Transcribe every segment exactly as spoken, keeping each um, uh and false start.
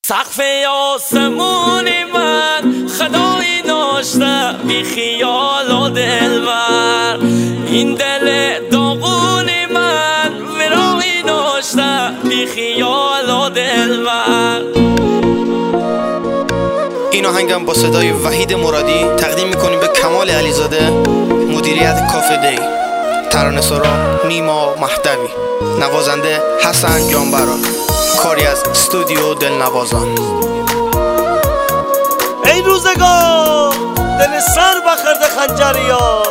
سقف آسمونی من خدایی ناشته بی خیال و دلبر، این دل داغونی من ورایی ناشته بی خیال و دلبر. این آهنگم با صدای وحید مرادی تقدیم میکنیم به کمال علیزاده، مدیریت کافه دی، ترانه‌سرا نیما مهدوی، نوازنده حسن جانبرا، کاری از استودیو دلنوازان. ای روزگار دل سر بخورده خنجر یار،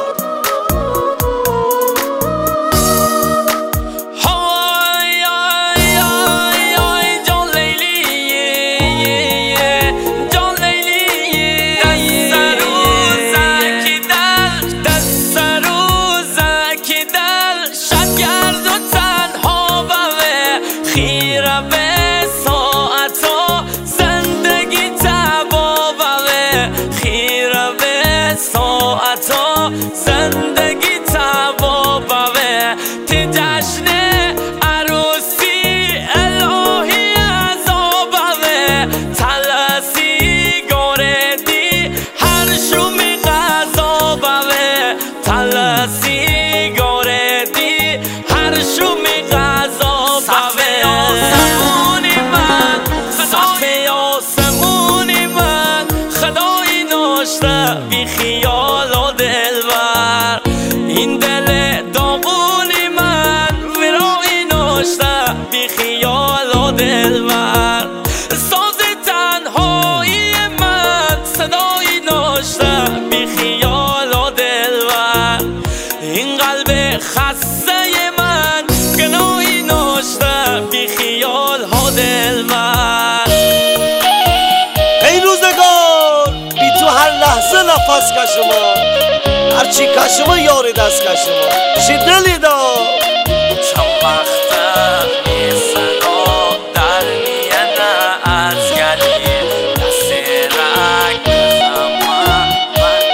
ساعتا زندگی تبابه تی جشن عروسی الهی عذابه، تلسی گوردی هر شومی غذابه، تلسی گوردی هر شومی غذابه. آسمونی من سقف آسمونی من خدایی ناشته بی خیال و دلبر، این دل داغونی من ورایی ناشته بی خیال و دلبر. ساز تنهایی من صدایی ناشته بی خیال و دلبر، این قلب خسته من گناهی ناشته بی خیال و دلبر. ای روزگار بی تو هر لحظه نفس کشما، هرچی کشما یاری دست کشما شی دلی دا. چند وقته می صدا در میانه از گلی دست رک بزم من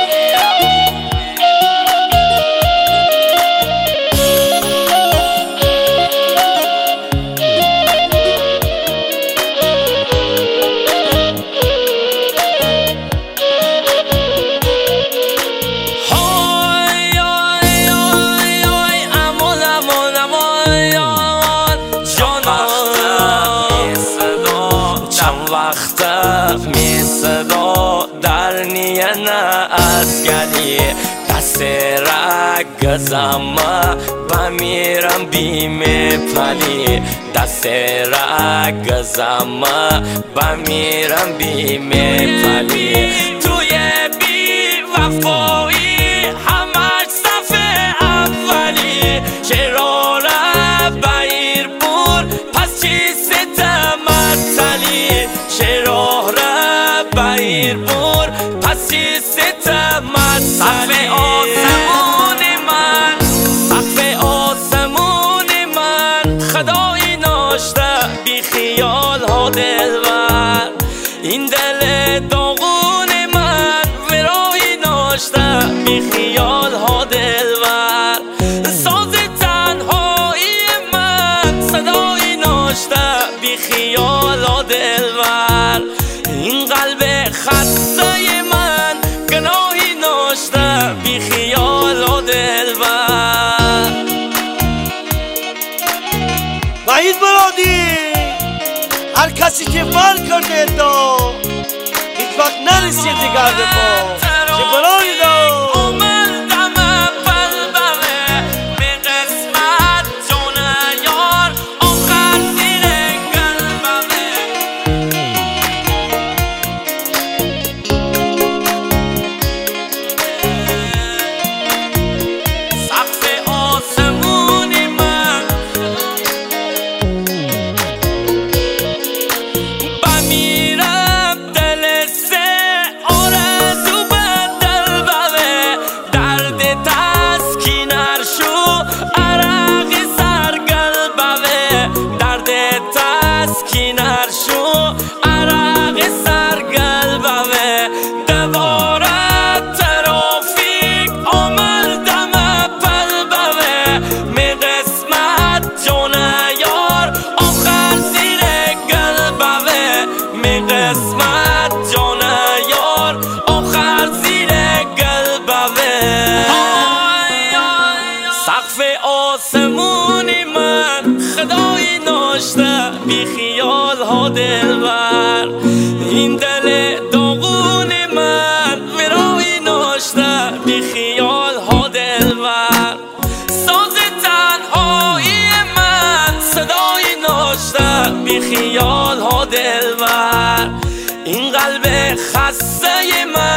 می صدا در نیانه از گلی دست رگ گزم بمیرم بیم پلی، دست رگ گزم بمیرم بیم پلی. توی بی وفایی همش صف اولی، شراره بیر بور پس چی ستمت تلی، شراره بیر بور پس چی ستمت تلی. سقف آسمونی من سقف آسمونی من خدایی ناشته بی خیال ها دلبر، این دل داغونی من ورایی ناشته بی خیال ها دلبر. ساز تنهایی من صدایی ناشته بی خیال ها دلبر، این قلب خسته من گناهی ناشته بی خیال ها دلبر. وحید مرادی هر کسی که فر کرده دا هیچ وقت نرسید دیگر دفاع چه برای دا. بمیرم دل سه آرزو بدل می قسمت جان یار آخر زیر قلبه سقف آسمونی من خدای ناشته بی خیال ها دلبر این دل داغون من ورای ناشته بی خیال ها دلبر ساز تنهایی من صدای ناشته بی خیال ها دلبر این قلب خسته من